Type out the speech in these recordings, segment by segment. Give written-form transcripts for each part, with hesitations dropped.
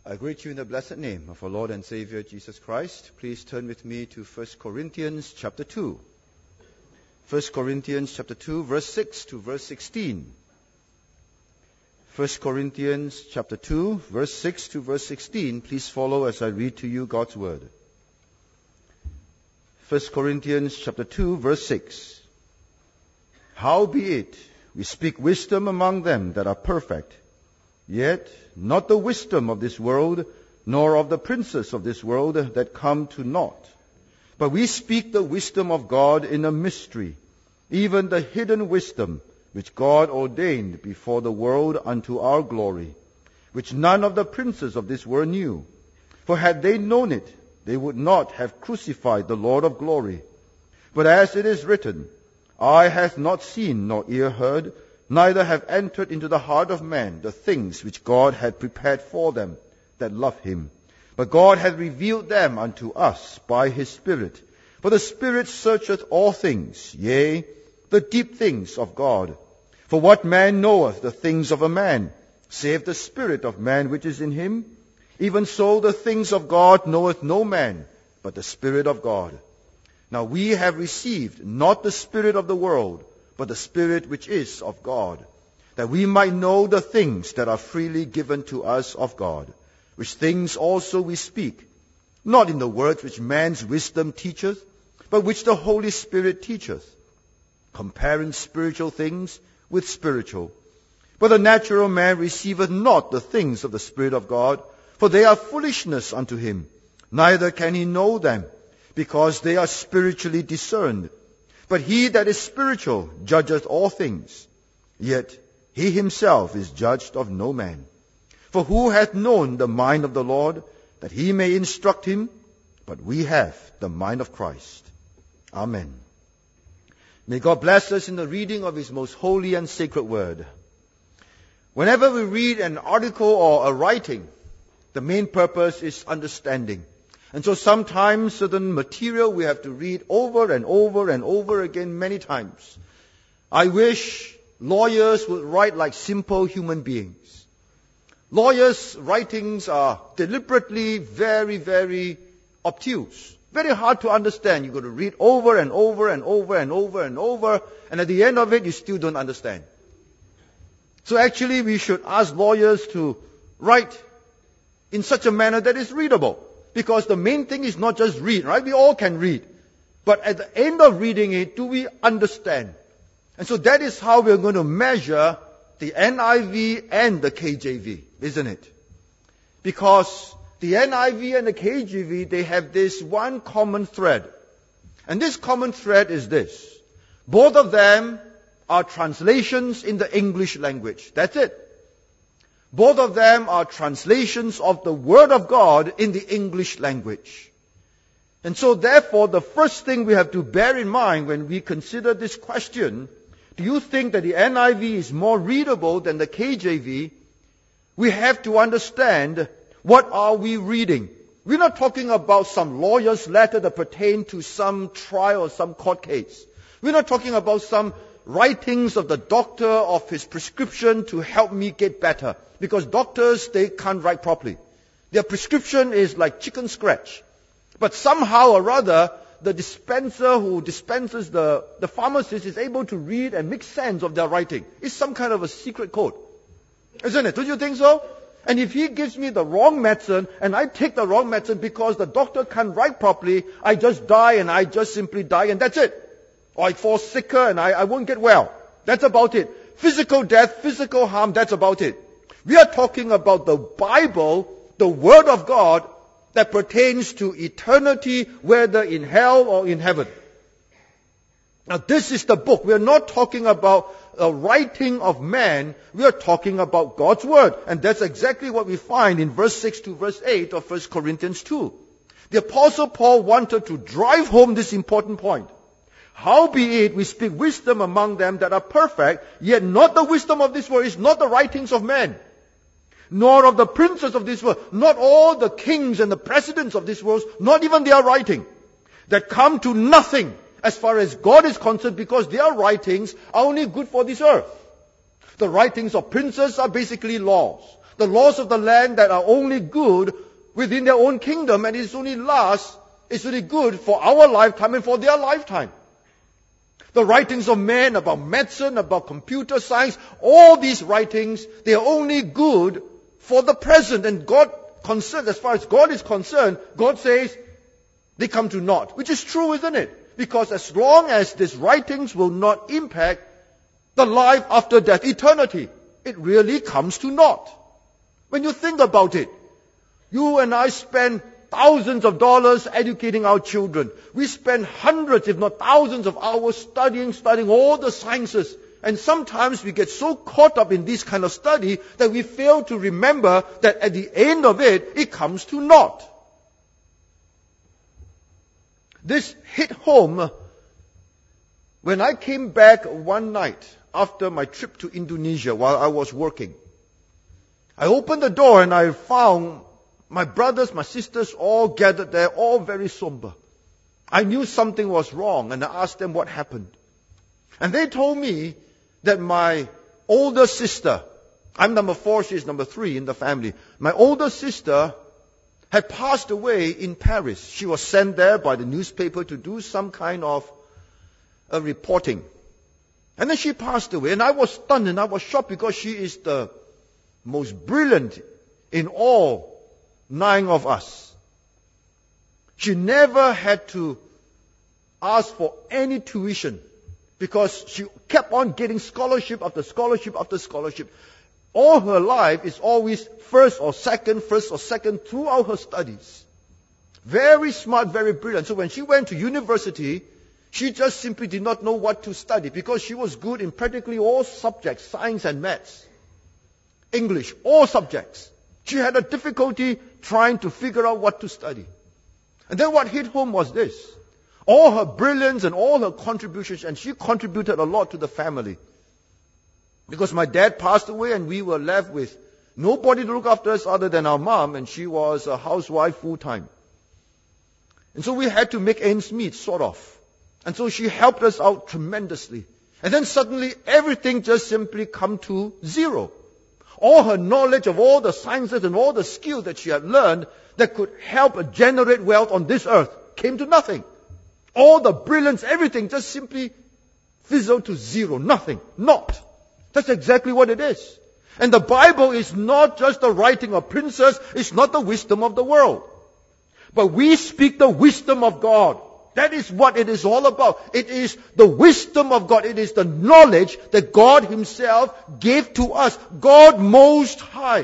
I greet you in the blessed name of our Lord and Savior Jesus Christ. Please turn with me to 1 Corinthians chapter 2. 1 Corinthians chapter 2, verse 6 to verse 16. 1 Corinthians chapter 2, verse 6 to verse 16. Please follow as I read to you God's word. 1 Corinthians chapter 2, verse 6. Howbeit, we speak wisdom among them that are perfect, yet not the wisdom of this world, nor of the princes of this world that come to naught. But we speak the wisdom of God in a mystery, even the hidden wisdom, which God ordained before the world unto our glory, which none of the princes of this world knew. For had they known it, they would not have crucified the Lord of glory. But as it is written, Eye hath not seen, nor ear heard, neither have entered into the heart of man the things which God had prepared for them that love him. But God hath revealed them unto us by his Spirit. For the Spirit searcheth all things, yea, the deep things of God. For what man knoweth the things of a man, save the spirit of man which is in him? Even so the things of God knoweth no man, but the Spirit of God. Now we have received not the spirit of the world, but the Spirit which is of God, that we might know the things that are freely given to us of God, which things also we speak, not in the words which man's wisdom teacheth, but which the Holy Spirit teacheth, comparing spiritual things with spiritual. For the natural man receiveth not the things of the Spirit of God, for they are foolishness unto him, neither can he know them, because they are spiritually discerned. But he that is spiritual judgeth all things, yet he himself is judged of no man. For who hath known the mind of the Lord, that he may instruct him? But we have the mind of Christ. Amen. May God bless us in the reading of his most holy and sacred word. Whenever we read an article or a writing, the main purpose is understanding. And so sometimes certain material we have to read over and over and over again many times. I wish lawyers would write like simple human beings. Lawyers' writings are deliberately very, very obtuse. Very hard to understand. You've got to read over and over and over and over and over, and at the end of it, you still don't understand. So actually, we should ask lawyers to write in such a manner that is readable. Because the main thing is not just read, right? We all can read. But at the end of reading it, do we understand? And so that is how we're going to measure the NIV and the KJV, isn't it? Because the NIV and the KJV, they have this one common thread. And this common thread is this. Both of them are translations in the English language. That's it. Both of them are translations of the Word of God in the English language. And so therefore, the first thing we have to bear in mind when we consider this question, do you think that the NIV is more readable than the KJV? We have to understand, what are we reading? We're not talking about some lawyer's letter that pertain to some trial or some court case. We're not talking about some writings of the doctor of his prescription to help me get better. Because doctors, they can't write properly. Their prescription is like chicken scratch. But somehow or other, the dispenser who dispenses the pharmacist is able to read and make sense of their writing. It's some kind of a secret code. Isn't it? Don't you think so? And if he gives me the wrong medicine, and I take the wrong medicine because the doctor can't write properly, I just die and I just simply die and that's it. Or I fall sicker and I won't get well. That's about it. Physical death, physical harm, that's about it. We are talking about the Bible, the Word of God, that pertains to eternity, whether in hell or in heaven. Now this is the book. We are not talking about a writing of man. We are talking about God's Word. And that's exactly what we find in verse 6 to verse 8 of 1 Corinthians 2. The Apostle Paul wanted to drive home this important point. Howbeit we speak wisdom among them that are perfect, yet not the wisdom of this world, is not the writings of men, nor of the princes of this world, not all the kings and the presidents of this world, not even their writing, that come to nothing as far as God is concerned, because their writings are only good for this earth. The writings of princes are basically laws. The laws of the land that are only good within their own kingdom, and it's only good for our lifetime and for their lifetime. The writings of men about medicine, about computer science, all these writings, they are only good for the present. And God concerned, as far as God is concerned, God says they come to naught. Which is true, isn't it? Because as long as these writings will not impact the life after death, eternity, it really comes to naught. When you think about it, you and I spend thousands of dollars educating our children. We spend hundreds, if not thousands of hours studying all the sciences. And sometimes we get so caught up in this kind of study that we fail to remember that at the end of it, it comes to naught. This hit home when I came back one night after my trip to Indonesia while I was working. I opened the door and I found my brothers, my sisters all gathered there, all very somber. I knew something was wrong and I asked them what happened. And they told me that my older sister, I'm number 4, she's number 3 in the family. My older sister had passed away in Paris. She was sent there by the newspaper to do some kind of reporting. And then she passed away. And I was stunned and I was shocked because she is the most brilliant in all 9 of us. She never had to ask for any tuition because she kept on getting scholarship after scholarship after scholarship. All her life is always first or second throughout her studies. Very smart, very brilliant. So when she went to university, she just simply did not know what to study because she was good in practically all subjects, science and maths, English, all subjects. She had a difficulty trying to figure out what to study. And then what hit home was this. All her brilliance and all her contributions, and she contributed a lot to the family. Because my dad passed away and we were left with nobody to look after us other than our mom, and she was a housewife full-time. And so we had to make ends meet, sort of. And so she helped us out tremendously. And then suddenly everything just simply come to zero. All her knowledge of all the sciences and all the skills that she had learned that could help generate wealth on this earth came to nothing. All the brilliance, everything just simply fizzled to zero. Nothing. Naught. That's exactly what it is. And the Bible is not just the writing of princes. It's not the wisdom of the world. But we speak the wisdom of God. That is what it is all about. It is the wisdom of God. It is the knowledge that God Himself gave to us. God Most High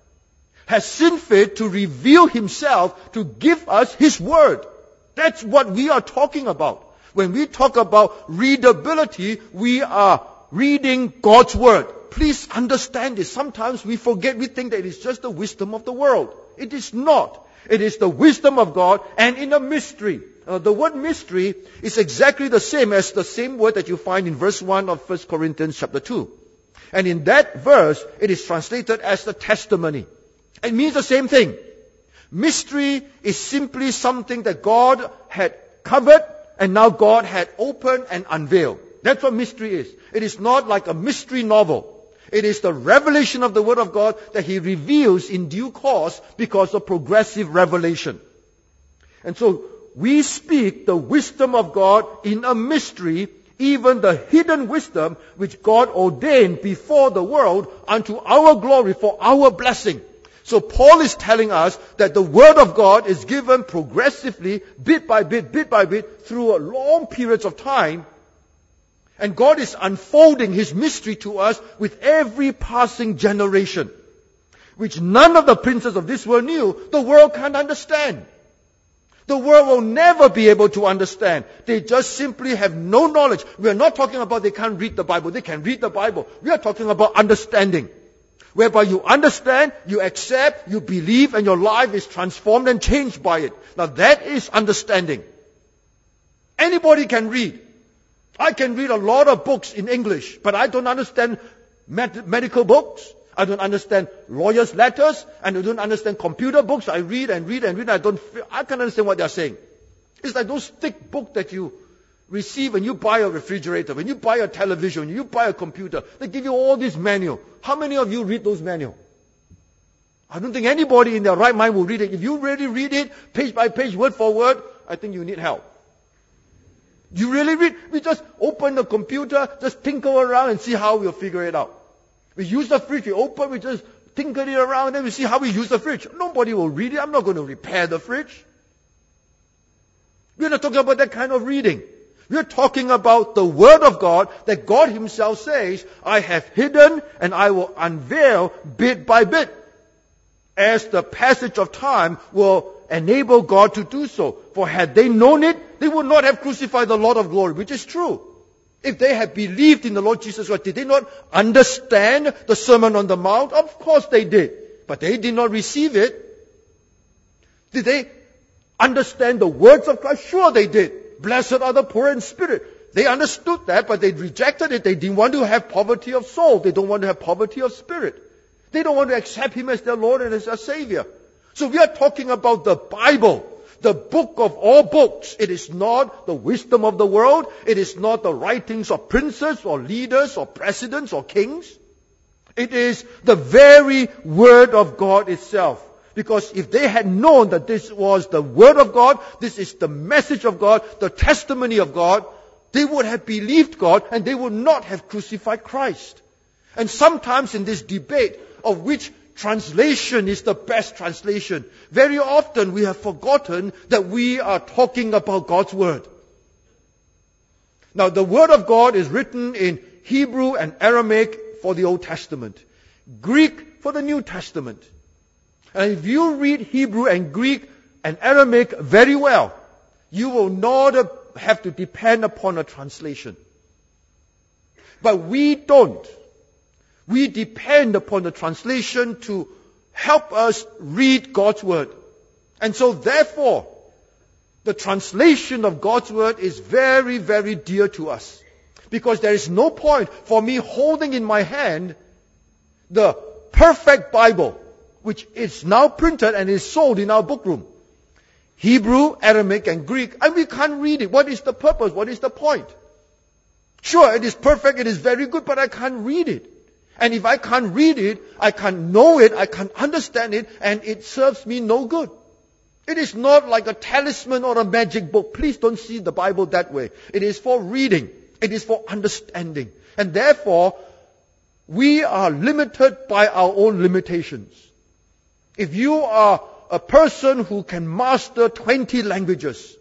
has seen fit to reveal Himself to give us His Word. That's what we are talking about. When we talk about readability, we are reading God's Word. Please understand this. Sometimes we forget, we think that it is just the wisdom of the world. It is not. It is the wisdom of God and in a mystery. The word mystery is exactly the same word that you find in verse 1 of 1 Corinthians chapter 2. And in that verse, it is translated as the testimony. It means the same thing. Mystery is simply something that God had covered and now God had opened and unveiled. That's what mystery is. It is not like a mystery novel. It is the revelation of the Word of God that He reveals in due course because of progressive revelation. And so, we speak the wisdom of God in a mystery, even the hidden wisdom which God ordained before the world unto our glory for our blessing. So Paul is telling us that the Word of God is given progressively, bit by bit, through a long periods of time. And God is unfolding His mystery to us with every passing generation, which none of the princes of this world knew. The world can't understand. The world will never be able to understand. They just simply have no knowledge. We are not talking about they can't read the Bible. They can read the Bible. We are talking about understanding. Whereby you understand, you accept, you believe, and your life is transformed and changed by it. Now that is understanding. Anybody can read. I can read a lot of books in English, but I don't understand medical books. I don't understand lawyers' letters, and I don't understand computer books. I read and read and read. I can't understand what they're saying. It's like those thick books that you receive when you buy a refrigerator, when you buy a television, when you buy a computer. They give you all this manual. How many of you read those manual? I don't think anybody in their right mind will read it. If you really read it, page by page, word for word, I think you need help. You really read? We just open the computer, just tinker around and see how we'll figure it out. We use the fridge, we open, we just tinker it around, and then we see how we use the fridge. Nobody will read it. I'm not going to repair the fridge. We're not talking about that kind of reading. We're talking about the Word of God that God Himself says, I have hidden and I will unveil bit by bit, as the passage of time will enable God to do so. For had they known it, they would not have crucified the Lord of glory, which is true. If they had believed in the Lord Jesus Christ, did they not understand the Sermon on the Mount? Of course they did. But they did not receive it. Did they understand the words of Christ? Sure they did. Blessed are the poor in spirit. They understood that, but they rejected it. They didn't want to have poverty of soul. They don't want to have poverty of spirit. They don't want to accept Him as their Lord and as their Savior. So we are talking about the Bible, the book of all books. It is not the wisdom of the world. It is not the writings of princes or leaders or presidents or kings. It is the very Word of God itself. Because if they had known that this was the Word of God, this is the message of God, the testimony of God, they would have believed God and they would not have crucified Christ. And sometimes in this debate of which translation is the best translation, very often we have forgotten that we are talking about God's Word. Now, the Word of God is written in Hebrew and Aramaic for the Old Testament, Greek for the New Testament. And if you read Hebrew and Greek and Aramaic very well, you will not have to depend upon a translation. But we don't. We depend upon the translation to help us read God's Word. And so therefore, the translation of God's Word is very, very dear to us. Because there is no point for me holding in my hand the perfect Bible, which is now printed and is sold in our book room. Hebrew, Aramaic, and Greek, and we can't read it. What is the purpose? What is the point? Sure, it is perfect, it is very good, but I can't read it. And if I can't read it, I can't know it, I can't understand it, and it serves me no good. It is not like a talisman or a magic book. Please don't see the Bible that way. It is for reading. It is for understanding. And therefore, we are limited by our own limitations. If you are a person who can master 20 languages,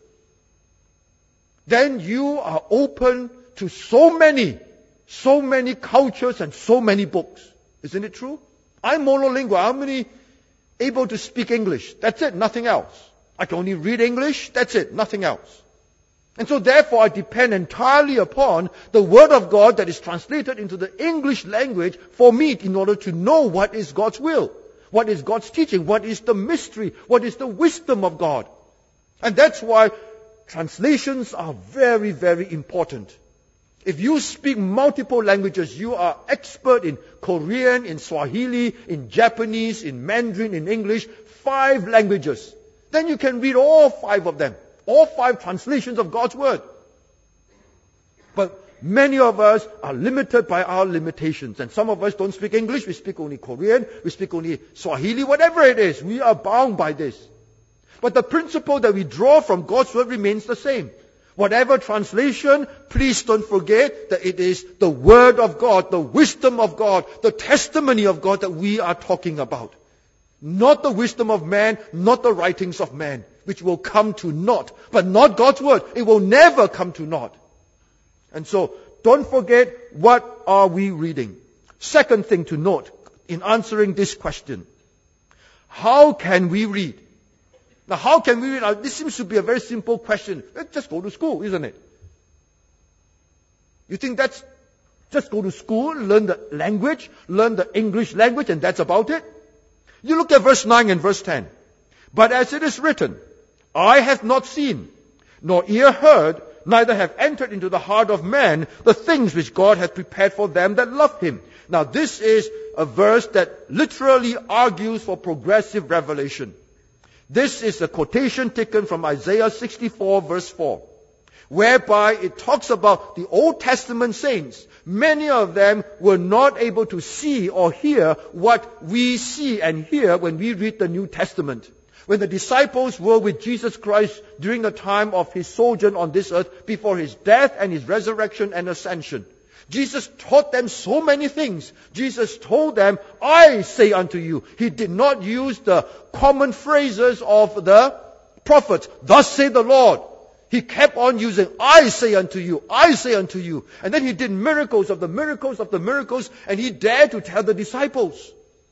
then you are open to so many cultures and so many books. Isn't it true? I'm monolingual. I'm only able to speak English. That's it, nothing else. I can only read English. That's it, nothing else. And so therefore I depend entirely upon the Word of God that is translated into the English language for me in order to know what is God's will, what is God's teaching, what is the mystery, what is the wisdom of God. And that's why translations are very, very important. If you speak multiple languages, you are expert in Korean, in Swahili, in Japanese, in Mandarin, in English, 5 languages. Then you can read all 5 of them, all 5 translations of God's Word. But many of us are limited by our limitations. And some of us don't speak English, we speak only Korean, we speak only Swahili, whatever it is. We are bound by this. But the principle that we draw from God's Word remains the same. Whatever translation, please don't forget that it is the Word of God, the wisdom of God, the testimony of God that we are talking about. Not the wisdom of man, not the writings of man, which will come to naught. But not God's Word. It will never come to naught. And so, don't forget, what are we reading? Second thing to note in answering this question. How can we read? Now, how can we read? Now, this seems to be a very simple question. Let's just go to school, isn't it? You think that's just go to school, learn the language, learn the English language, and that's about it? You look at verse 9 and verse 10. But as it is written, eye hath not seen, nor ear heard, neither have entered into the heart of man the things which God hath prepared for them that love Him. Now, this is a verse that literally argues for progressive revelation. This is a quotation taken from Isaiah 64 verse 4, whereby it talks about the Old Testament saints Many of them were not able to see or hear what we see and hear when we read the New Testament. When the disciples were with Jesus Christ during the time of his sojourn on this earth, before his death and his resurrection and ascension, Jesus taught them so many things. Jesus told them, I say unto you. He did not use the common phrases of the prophets. Thus say the Lord. He kept on using, I say unto you, I say unto you. And then he did miracles of the miracles of the miracles, and he dared to tell the disciples,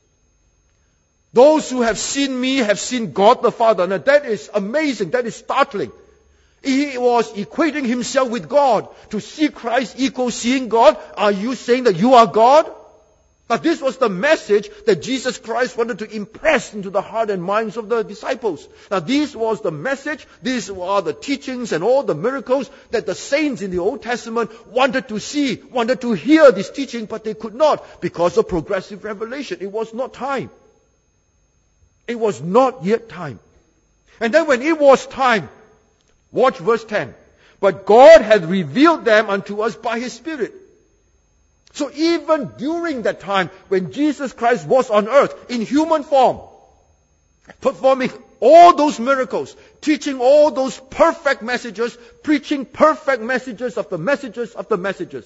those who have seen me have seen God the Father. Now that is amazing, that is startling. He was equating himself with God. To see Christ equals seeing God. Are you saying that you are God? But this was the message that Jesus Christ wanted to impress into the heart and minds of the disciples. Now this was the message, these were the teachings and all the miracles that the saints in the Old Testament wanted to see, wanted to hear this teaching, but they could not because of progressive revelation. It was not time. It was not yet time. And then when it was time, watch verse 10. But God had revealed them unto us by His Spirit. So even during that time when Jesus Christ was on earth in human form, performing all those miracles, teaching all those perfect messages, preaching perfect messages of the messages of the messages.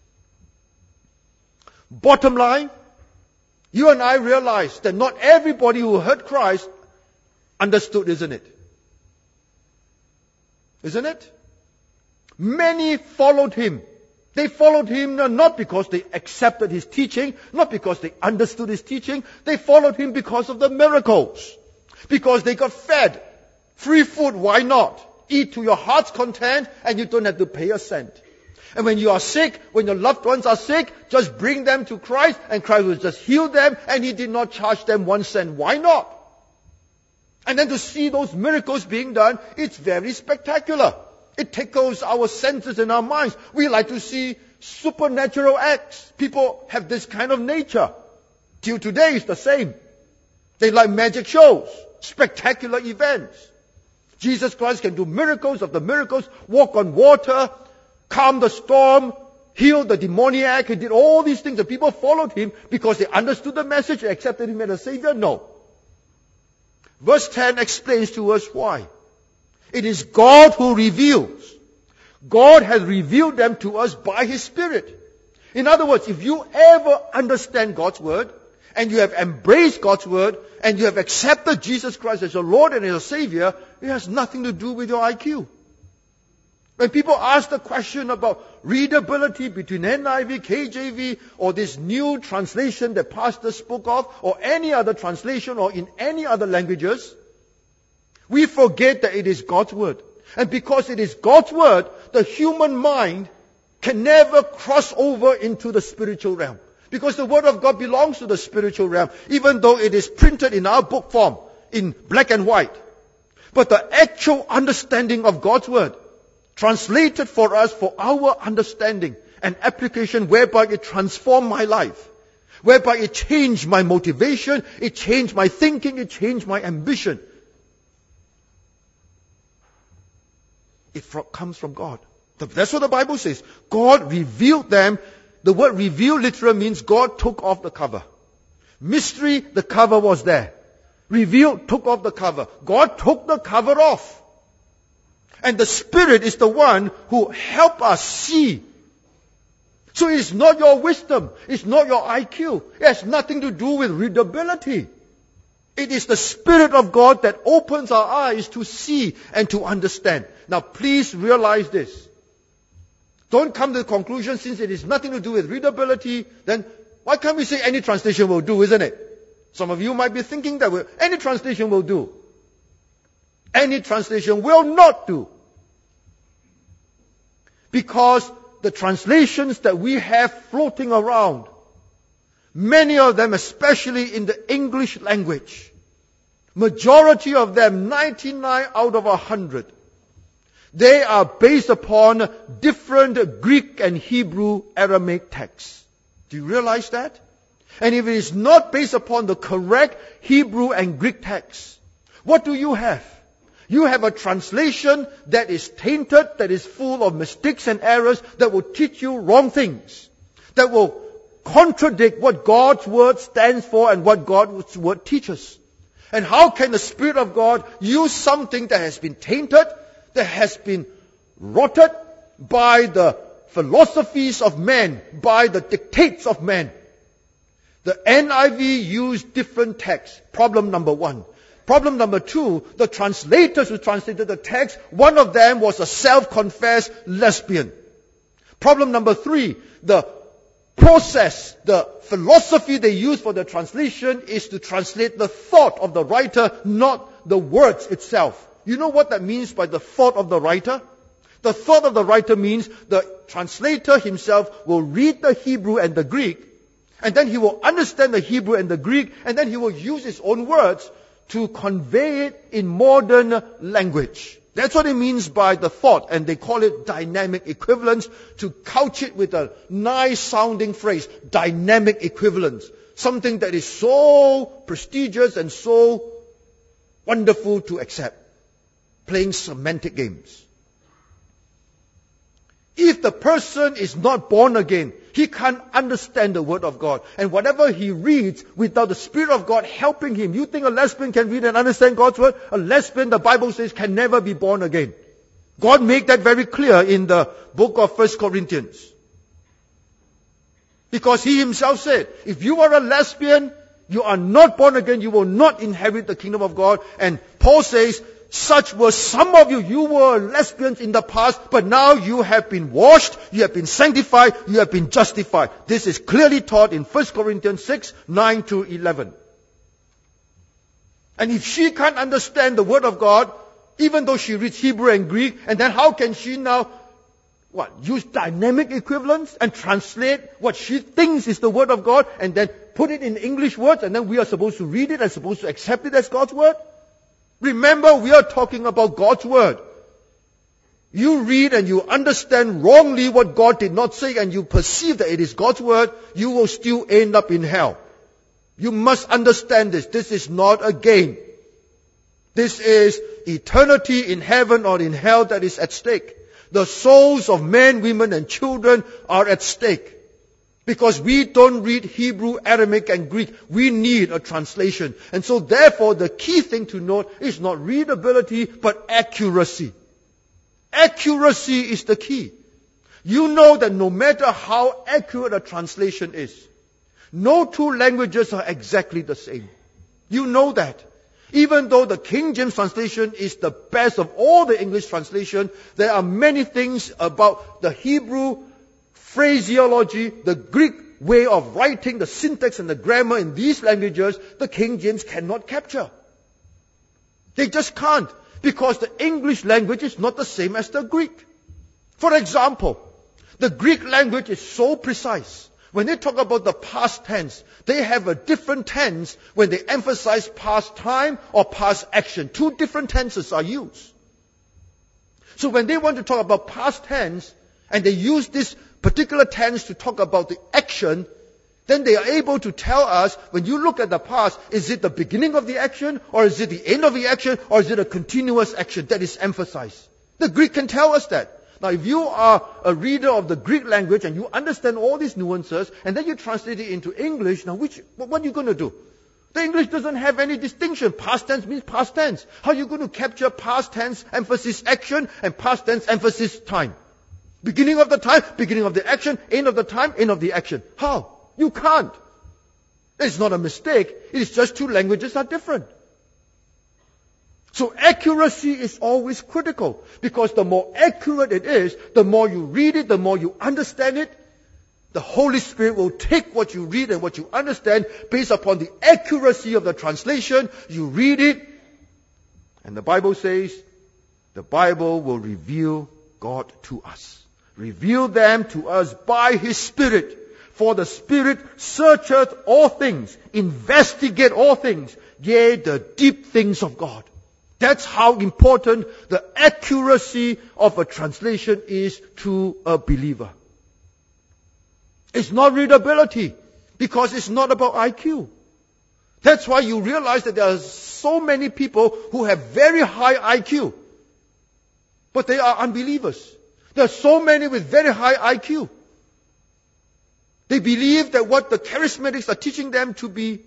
Bottom line, you and I realize that not everybody who heard Christ understood, isn't it? Isn't it? Many followed Him. They followed Him not because they accepted His teaching, not because they understood His teaching. They followed Him because of the miracles. Because they got fed. Free food, why not? Eat to your heart's content and you don't have to pay a cent. And when you are sick, when your loved ones are sick, just bring them to Christ and Christ will just heal them and He did not charge them 1 cent. Why not? And then to see those miracles being done, it's very spectacular. It tickles our senses and our minds. We like to see supernatural acts. People have this kind of nature. Till today it's the same. They like magic shows, spectacular events. Jesus Christ can do miracles of the miracles, walk on water, calm the storm, heal the demoniac. He did all these things and people followed Him because they understood the message and accepted Him as a Savior? No. Verse 10 explains to us why. It is God who reveals. God has revealed them to us by His Spirit. In other words, if you ever understand God's Word, and you have embraced God's Word, and you have accepted Jesus Christ as your Lord and as your Savior, it has nothing to do with your IQ. When people ask the question about readability between NIV, KJV, or this new translation that Pastor spoke of, or any other translation, or in any other languages, we forget that it is God's Word. And because it is God's Word, the human mind can never cross over into the spiritual realm. Because the Word of God belongs to the spiritual realm, even though it is printed in our book form, in black and white. But the actual understanding of God's Word, translated for us for our understanding and application, whereby it transformed my life, whereby it changed my motivation, it changed my thinking, it changed my ambition. It comes from God. That's what the Bible says. God revealed them. The word reveal literally means God took off the cover. Mystery, the cover was there. Reveal, took off the cover. God took the cover off. And the Spirit is the one who helped us see. So it's not your wisdom. It's not your IQ. It has nothing to do with readability. It is the Spirit of God that opens our eyes to see and to understand. Now please realize this. Don't come to the conclusion, since it is nothing to do with readability, then why can't we say any translation will do, isn't it? Some of you might be thinking that any translation will do. Any translation will not do. Because the translations that we have floating around, many of them, especially in the English language, majority of them, 99 out of 100, they are based upon different Greek and Hebrew Aramaic texts. Do you realize that? And if it is not based upon the correct Hebrew and Greek texts, what do you have? You have a translation that is tainted, that is full of mistakes and errors, that will teach you wrong things. that will contradict what God's Word stands for and what God's Word teaches. And how can the Spirit of God use something that has been tainted, that has been rotted by the philosophies of men, by the dictates of men? The NIV used different texts. Problem number one. Problem number two, the translators who translated the text, one of them was a self-confessed lesbian. Problem number three, the process, the philosophy they use for the translation is to translate the thought of the writer, not the words itself. You know what that means by the thought of the writer? The thought of the writer means the translator himself will read the Hebrew and the Greek, and then he will understand the Hebrew and the Greek, and then he will use his own words to convey it in modern language. That's what it means by the thought, and they call it dynamic equivalence, to couch it with a nice sounding phrase, dynamic equivalence. Something that is so prestigious and so wonderful to accept. Playing semantic games. If the person is not born again, he can't understand the Word of God. And whatever he reads without the Spirit of God helping him, you think a lesbian can read and understand God's Word? A lesbian, the Bible says, can never be born again. God made that very clear in the book of 1 Corinthians. Because He Himself said, if you are a lesbian, you are not born again, you will not inherit the kingdom of God. And Paul says, such were some of you. You were lesbians in the past, but now you have been washed, you have been sanctified, you have been justified. This is clearly taught in 1 Corinthians 6, 9 to 11. And if she can't understand the Word of God, even though she reads Hebrew and Greek, and then how can she now, use dynamic equivalence and translate what she thinks is the Word of God, and then put it in English words, and then we are supposed to read it and supposed to accept it as God's Word? Remember, we are talking about God's Word. You read and you understand wrongly what God did not say, and you perceive that it is God's Word, you will still end up in hell. You must understand this. This is not a game. This is eternity in heaven or in hell that is at stake. The souls of men, women, and children are at stake. Because we don't read Hebrew, Aramaic, and Greek. We need a translation. And so therefore, the key thing to note is not readability, but accuracy. Accuracy is the key. You know that no matter how accurate a translation is, no two languages are exactly the same. You know that. Even though the King James translation is the best of all the English translation, there are many things about the Hebrew phraseology, the Greek way of writing, the syntax and the grammar in these languages, the King James cannot capture. They just can't, because the English language is not the same as the Greek. For example, the Greek language is so precise. When they talk about the past tense, they have a different tense when they emphasize past time or past action. Two different tenses are used. So when they want to talk about past tense, and they use this particular tense to talk about the action, then they are able to tell us, when you look at the past, is it the beginning of the action, or is it the end of the action, or is it a continuous action that is emphasized? The Greek can tell us that. Now, if you are a reader of the Greek language and you understand all these nuances, and then you translate it into English, now what are you going to do? The English doesn't have any distinction. Past tense means past tense. How are you going to capture past tense emphasis action and past tense emphasis time? Beginning of the time, beginning of the action, end of the time, end of the action. How? You can't. It's not a mistake. It is just two languages are different. So accuracy is always critical, because the more accurate it is, the more you read it, the more you understand it, the Holy Spirit will take what you read and what you understand based upon the accuracy of the translation. You read it, and the Bible says, the Bible will reveal God to us. Reveal them to us by His Spirit. For the Spirit searcheth all things, investigate all things, yea, the deep things of God. That's how important the accuracy of a translation is to a believer. It's not readability, because it's not about IQ. That's why you realize that there are so many people who have very high IQ, but they are unbelievers. There are so many with very high IQ. They believe that what the charismatics are teaching them to be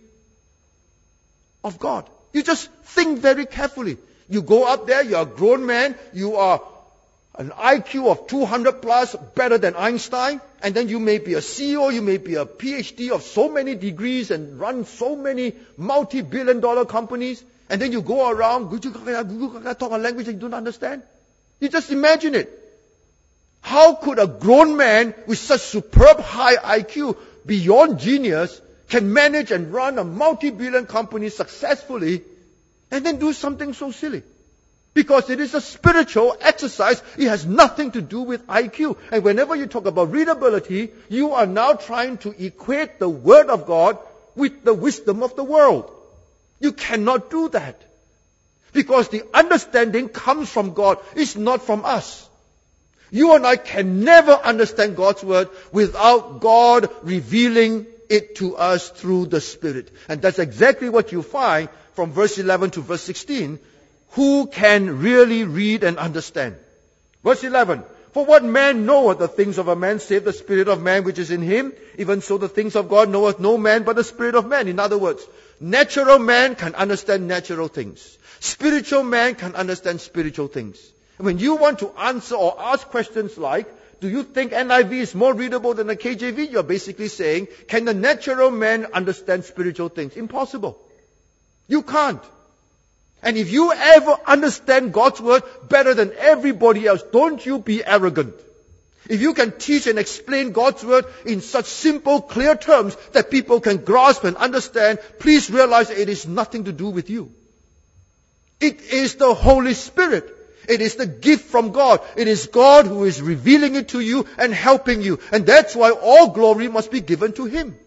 of God. You just think very carefully. You go up there, you're a grown man, you are an IQ of 200 plus, better than Einstein, and then you may be a CEO, you may be a PhD of so many degrees and run so many multi-billion-dollar companies, and then you go around, talk a language that you don't understand. You just imagine it. How could a grown man with such superb high IQ, beyond genius, can manage and run a multi-billion company successfully and then do something so silly? Because it is a spiritual exercise. It has nothing to do with IQ. And whenever you talk about readability, you are now trying to equate the Word of God with the wisdom of the world. You cannot do that. Because the understanding comes from God. It's not from us. You and I can never understand God's Word without God revealing it to us through the Spirit. And that's exactly what you find from verse 11 to verse 16. Who can really read and understand? Verse 11. For what man knoweth the things of a man, save the spirit of man which is in him? Even so the things of God knoweth no man but the spirit of man. In other words, natural man can understand natural things. Spiritual man can understand spiritual things. When you want to answer or ask questions like, do you think NIV is more readable than the KJV? You're basically saying, can the natural man understand spiritual things? Impossible. You can't. And if you ever understand God's Word better than everybody else, don't you be arrogant. If you can teach and explain God's Word in such simple, clear terms that people can grasp and understand, please realize it is nothing to do with you. It is the Holy Spirit. It is the gift from God. It is God who is revealing it to you and helping you. And that's why all glory must be given to Him.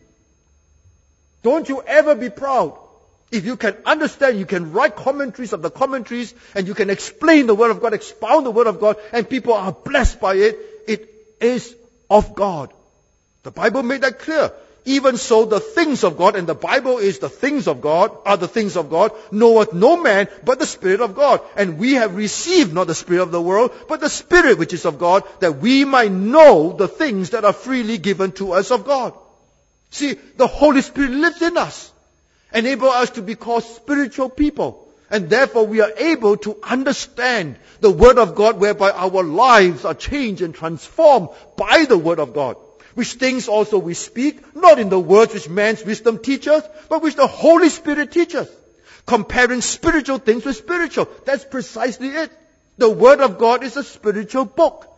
Don't you ever be proud. If you can understand, you can write commentaries of the commentaries, and you can explain the Word of God, expound the Word of God, and people are blessed by it, it is of God. The Bible made that clear. Even so, the things of God, and the Bible is the things of God, are the things of God, knoweth no man but the Spirit of God. And we have received not the spirit of the world, but the Spirit which is of God, that we might know the things that are freely given to us of God. See, the Holy Spirit lives in us. Enable us to be called spiritual people. And therefore we are able to understand the Word of God, whereby our lives are changed and transformed by the Word of God. Which things also we speak, not in the words which man's wisdom teaches, but which the Holy Spirit teaches. Comparing spiritual things with spiritual. That's precisely it. The Word of God is a spiritual book.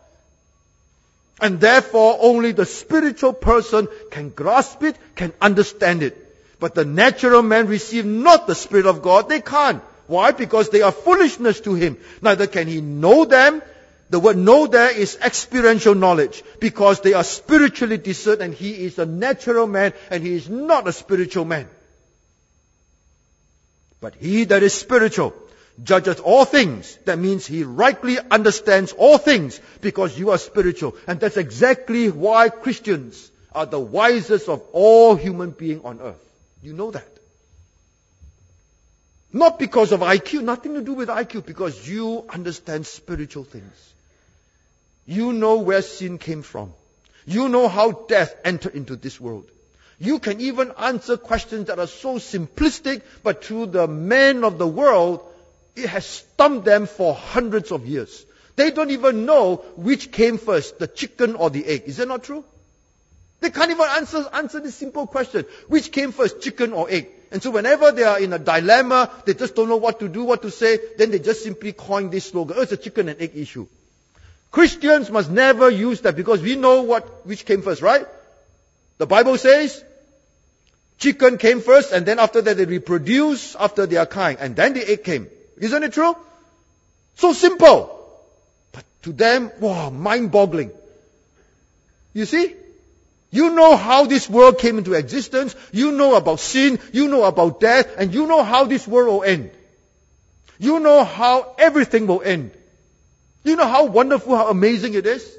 And therefore only the spiritual person can grasp it, can understand it. But the natural man receive not the Spirit of God. They can't. Why? Because they are foolishness to him. Neither can he know them. The word know there is experiential knowledge. Because they are spiritually discerned, and he is a natural man and he is not a spiritual man. But he that is spiritual judgeth all things. That means he rightly understands all things because you are spiritual. And that's exactly why Christians are the wisest of all human beings on earth. You know that. Not because of IQ, nothing to do with IQ, because you understand spiritual things. You know where sin came from. You know how death entered into this world. You can even answer questions that are so simplistic, but to the men of the world, it has stumped them for hundreds of years. They don't even know which came first, the chicken or the egg. Is that not true? They can't even answer this simple question. Which came first, chicken or egg? And so whenever they are in a dilemma, they just don't know what to do, what to say, then they just simply coin this slogan. Oh, it's a chicken and egg issue. Christians must never use that because we know which came first, right? The Bible says, chicken came first and then after that they reproduce after their kind. And then the egg came. Isn't it true? So simple. But to them, wow, mind-boggling. You see? You know how this world came into existence. You know about sin. You know about death. And you know how this world will end. You know how everything will end. You know how wonderful, how amazing it is.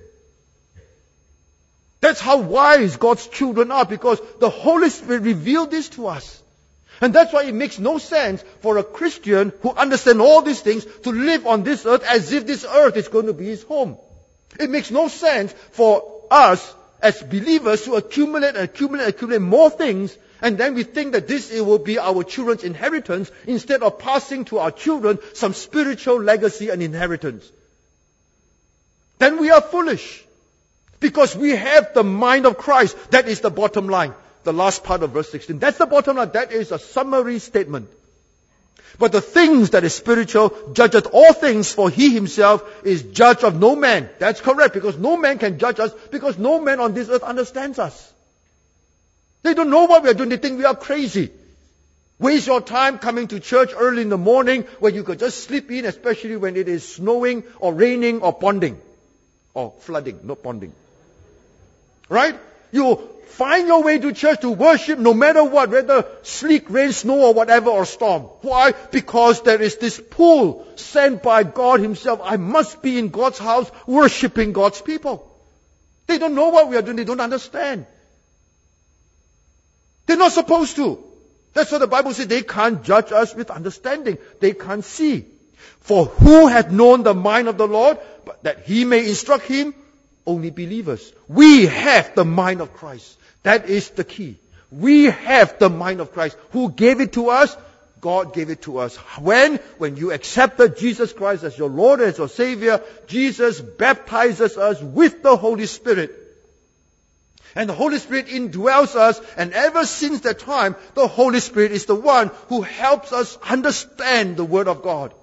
That's how wise God's children are, because the Holy Spirit revealed this to us. And that's why it makes no sense for a Christian who understands all these things to live on this earth as if this earth is going to be his home. It makes no sense for us as believers to accumulate more things, and then we think that this will be our children's inheritance instead of passing to our children some spiritual legacy and inheritance. Then we are foolish. Because we have the mind of Christ. That is the bottom line. The last part of verse 16. That's the bottom line. That is a summary statement. But the things that is spiritual judgeth all things, for he himself is judge of no man. That's correct, because no man can judge us, because no man on this earth understands us. They don't know what we are doing. They think we are crazy. Waste your time coming to church early in the morning where you could just sleep in, especially when it is snowing or raining or ponding. Or flooding, not ponding. Right? You find your way to church to worship no matter what, whether sleet, rain, snow, or whatever, or storm. Why? Because there is this pull sent by God himself. I must be in God's house worshiping God's people. They don't know what we are doing. They don't understand. They're not supposed to. That's what the Bible says. They can't judge us with understanding. They can't see. For who hath known the mind of the Lord, but that he may instruct him? Only believers. We have the mind of Christ. That is the key. We have the mind of Christ. Who gave it to us? God gave it to us. When you accepted Jesus Christ as your Lord and as your Savior, Jesus baptizes us with the Holy Spirit. And the Holy Spirit indwells us, and ever since that time, the Holy Spirit is the one who helps us understand the Word of God.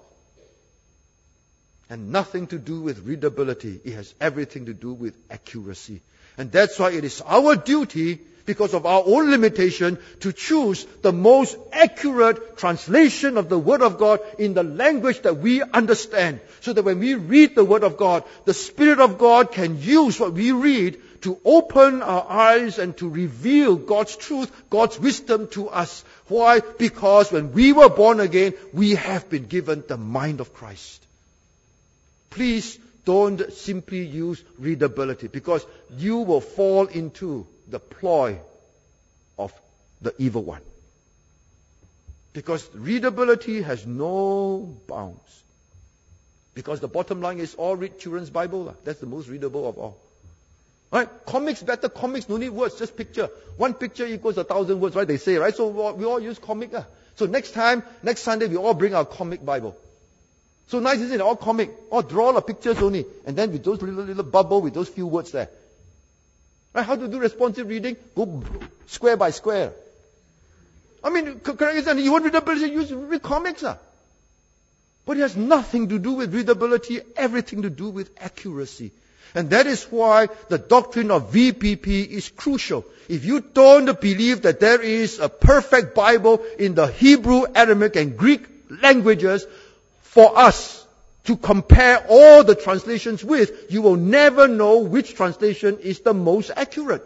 And nothing to do with readability. It has everything to do with accuracy. And that's why it is our duty, because of our own limitation, to choose the most accurate translation of the Word of God in the language that we understand. So that when we read the Word of God, the Spirit of God can use what we read to open our eyes and to reveal God's truth, God's wisdom to us. Why? Because when we were born again, we have been given the mind of Christ. Please don't simply use readability, because you will fall into the ploy of the evil one. Because readability has no bounds. Because the bottom line is all read children's Bible. That's the most readable of all. Right? Comics, better comics, no need words, just picture. One picture equals 1,000 words, right? They say, right? So we all use comic. So next Sunday, we all bring our comic Bible. So nice, isn't it? All comic. All draw the pictures only. And then with those little bubble with those few words there. Right? How to do responsive reading? Go square by square. I mean, correct, isn't it? You want readability, read comics. But it has nothing to do with readability, everything to do with accuracy. And that is why the doctrine of VPP is crucial. If you don't believe that there is a perfect Bible in the Hebrew, Aramaic, and Greek languages for us to compare all the translations with, you will never know which translation is the most accurate.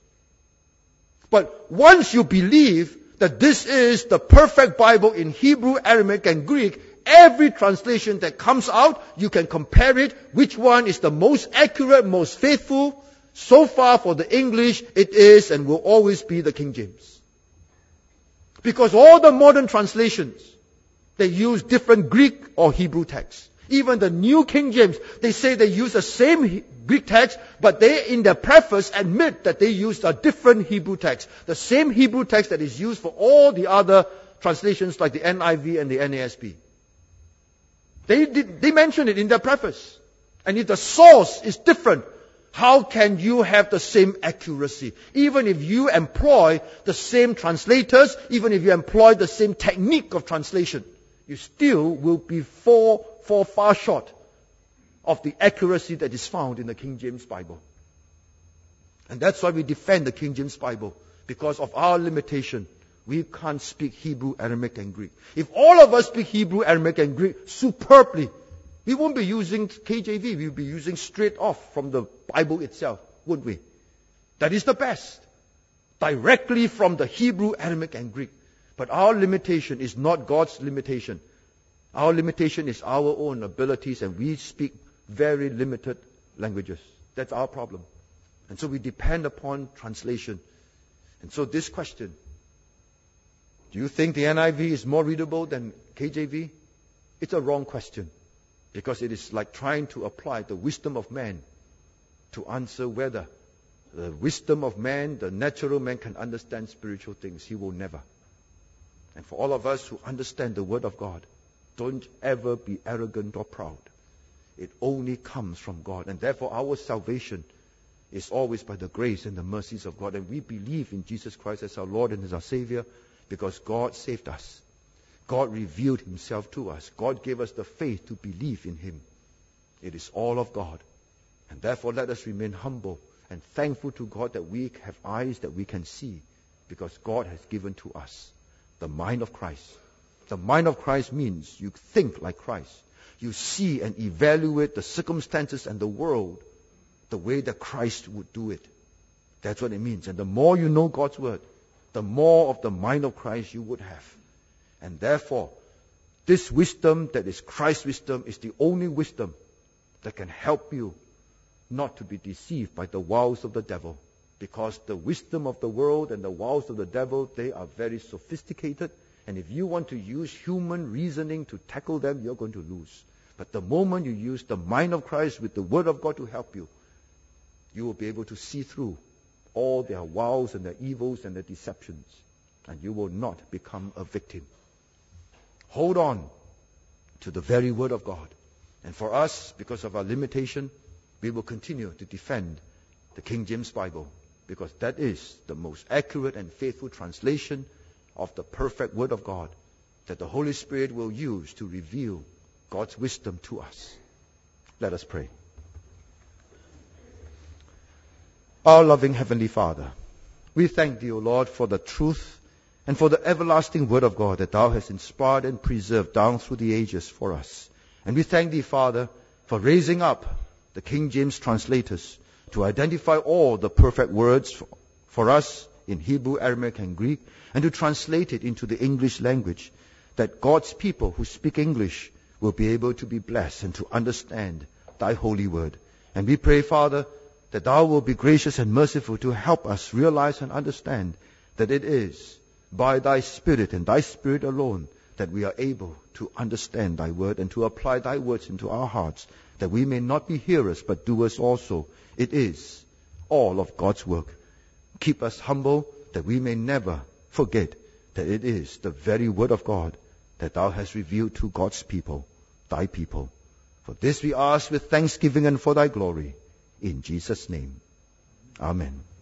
But once you believe that this is the perfect Bible in Hebrew, Aramaic, and Greek, every translation that comes out, you can compare it, which one is the most accurate, most faithful. So far for the English, it is and will always be the King James. Because all the modern translations, they use different Greek or Hebrew texts. Even the New King James, they say they use the same Greek text, but they in their preface admit that they use a different Hebrew text. The same Hebrew text that is used for all the other translations like the NIV and the NASB. They mention it in their preface. And if the source is different, how can you have the same accuracy? Even if you employ the same translators, even if you employ the same technique of translation, you still will be fall far short of the accuracy that is found in the King James Bible. And that's why we defend the King James Bible, because of our limitation. We can't speak Hebrew, Aramaic, and Greek. If all of us speak Hebrew, Aramaic, and Greek superbly, we won't be using KJV. We'll be using straight off from the Bible itself, wouldn't we? That is the best. Directly from the Hebrew, Aramaic, and Greek. But our limitation is not God's limitation. Our limitation is our own abilities, and we speak very limited languages. That's our problem. And so we depend upon translation. And so this question, do you think the NIV is more readable than KJV? It's a wrong question, because it is like trying to apply the wisdom of man to answer whether the wisdom of man, the natural man can understand spiritual things. He will never. And for all of us who understand the Word of God, don't ever be arrogant or proud. It only comes from God. And therefore our salvation is always by the grace and the mercies of God. And we believe in Jesus Christ as our Lord and as our Savior because God saved us. God revealed Himself to us. God gave us the faith to believe in Him. It is all of God. And therefore let us remain humble and thankful to God that we have eyes that we can see, because God has given to us the mind of Christ. The mind of Christ means you think like Christ. You see and evaluate the circumstances and the world the way that Christ would do it. That's what it means. And the more you know God's Word, the more of the mind of Christ you would have. And therefore, this wisdom that is Christ's wisdom is the only wisdom that can help you not to be deceived by the wiles of the devil. Because the wisdom of the world and the wiles of the devil, they are very sophisticated. And if you want to use human reasoning to tackle them, you're going to lose. But the moment you use the mind of Christ with the Word of God to help you, you will be able to see through all their wiles and their evils and their deceptions. And you will not become a victim. Hold on to the very Word of God. And for us, because of our limitation, we will continue to defend the King James Bible, because that is the most accurate and faithful translation of the perfect Word of God that the Holy Spirit will use to reveal God's wisdom to us. Let us pray. Our loving Heavenly Father, we thank Thee, O Lord, for the truth and for the everlasting Word of God that Thou hast inspired and preserved down through the ages for us. And we thank Thee, Father, for raising up the King James translators to identify all the perfect words for us in Hebrew, Aramaic, and Greek, and to translate it into the English language, that God's people who speak English will be able to be blessed and to understand Thy holy word. And we pray, Father, that Thou will be gracious and merciful to help us realize and understand that it is by Thy Spirit and Thy Spirit alone that we are able to understand Thy word and to apply Thy words into our hearts, that we may not be hearers but doers also. It is all of God's work. Keep us humble that we may never forget that it is the very Word of God that Thou hast revealed to God's people, Thy people. For this we ask with thanksgiving and for Thy glory. In Jesus' name. Amen.